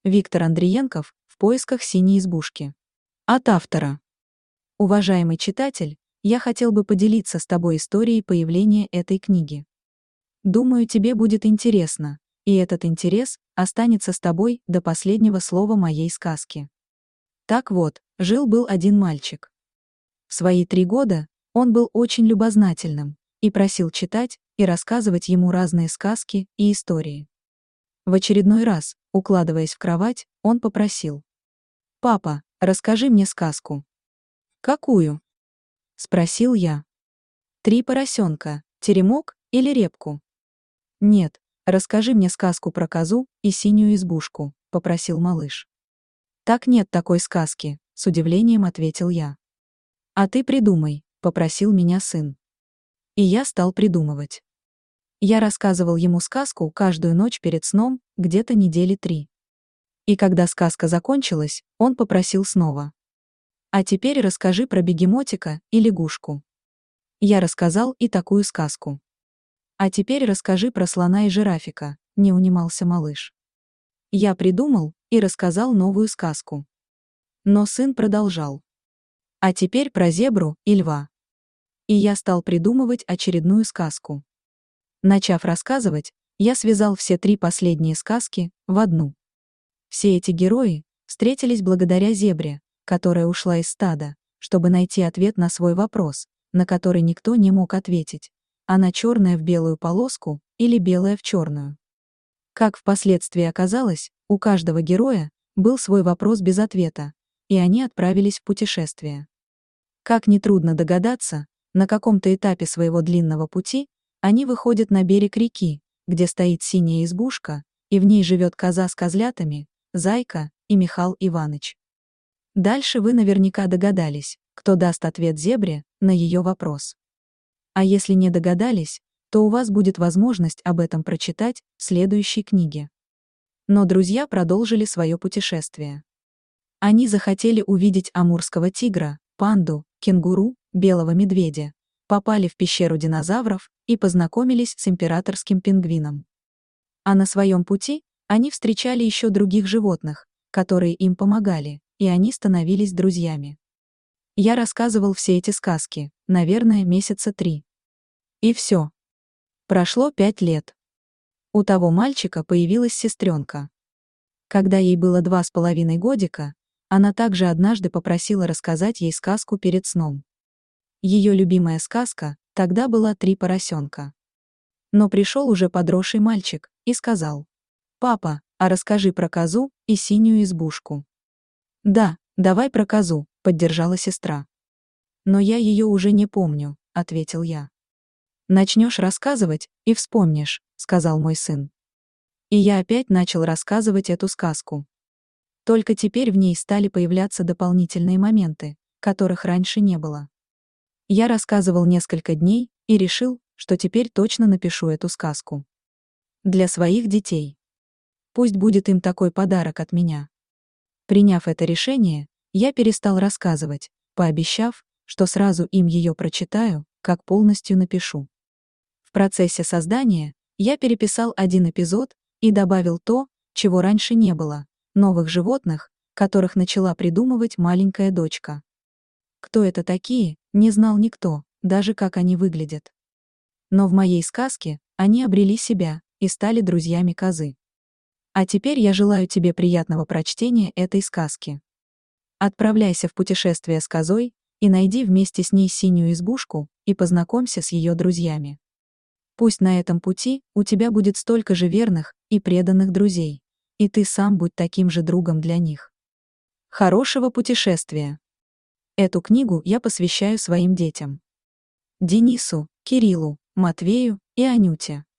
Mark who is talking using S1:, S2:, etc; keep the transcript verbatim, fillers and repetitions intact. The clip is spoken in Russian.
S1: Виктор Андриенков «В поисках синей избушки». От автора. Уважаемый читатель, я хотел бы поделиться с тобой историей появления этой книги. Думаю, тебе будет интересно, и этот интерес останется с тобой до последнего слова моей сказки. Так вот, жил-был один мальчик. В свои три года он был очень любознательным и просил читать и рассказывать ему разные сказки и истории. В очередной раз, укладываясь в кровать, он попросил: «Папа, расскажи мне сказку». «Какую?» — спросил я. «Три поросенка, теремок или репку?» «Нет, расскажи мне сказку про козу и синюю избушку», — попросил малыш. «Так нет такой сказки», — с удивлением ответил я. «А ты придумай», — попросил меня сын. И я стал придумывать. Я рассказывал ему сказку каждую ночь перед сном, где-то недели три. И когда сказка закончилась, он попросил снова: «А теперь расскажи про бегемотика и лягушку». Я рассказал и такую сказку. «А теперь расскажи про слона и жирафика», — не унимался малыш. Я придумал и рассказал новую сказку. Но сын продолжал: «А теперь про зебру и льва». И я стал придумывать очередную сказку. Начав рассказывать, я связал все три последние сказки в одну. Все эти герои встретились благодаря зебре, которая ушла из стада, чтобы найти ответ на свой вопрос, на который никто не мог ответить: она черная в белую полоску или белая в черную. Как впоследствии оказалось, у каждого героя был свой вопрос без ответа, и они отправились в путешествие. Как нетрудно догадаться, на каком-то этапе своего длинного пути они выходят на берег реки, где стоит синяя избушка, и в ней живет коза с козлятами, Зайка и Михал Иваныч. Дальше вы наверняка догадались, кто даст ответ зебре на ее вопрос. А если не догадались, то у вас будет возможность об этом прочитать в следующей книге. Но друзья продолжили свое путешествие. Они захотели увидеть амурского тигра, панду, кенгуру, белого медведя, попали в пещеру динозавров и познакомились с императорским пингвином. А на своем пути они встречали еще других животных, которые им помогали, и они становились друзьями. Я рассказывал все эти сказки, наверное, месяца три. И все. Прошло пять лет. У того мальчика появилась сестренка. Когда ей было два с половиной годика, она также однажды попросила рассказать ей сказку перед сном. Ее любимая сказка тогда была «Три поросенка». Но пришел уже подросший мальчик и сказал: «Папа, а расскажи про козу и синюю избушку». «Да, давай про козу», — поддержала сестра. «Но я ее уже не помню», — ответил я. «Начнешь рассказывать и вспомнишь», — сказал мой сын. И я опять начал рассказывать эту сказку. Только теперь в ней стали появляться дополнительные моменты, которых раньше не было. Я рассказывал несколько дней и решил, что теперь точно напишу эту сказку. Для своих детей. Пусть будет им такой подарок от меня. Приняв это решение, я перестал рассказывать, пообещав, что сразу им ее прочитаю, как полностью напишу. В процессе создания я переписал один эпизод и добавил то, чего раньше не было: новых животных, которых начала придумывать маленькая дочка. Кто это такие, не знал никто, даже как они выглядят. Но в моей сказке они обрели себя и стали друзьями козы. А теперь я желаю тебе приятного прочтения этой сказки. Отправляйся в путешествие с козой и найди вместе с ней синюю избушку и познакомься с ее друзьями. Пусть на этом пути у тебя будет столько же верных и преданных друзей, и ты сам будь таким же другом для них. Хорошего путешествия! Эту книгу я посвящаю своим детям: Денису, Кириллу, Матвею и Анюте.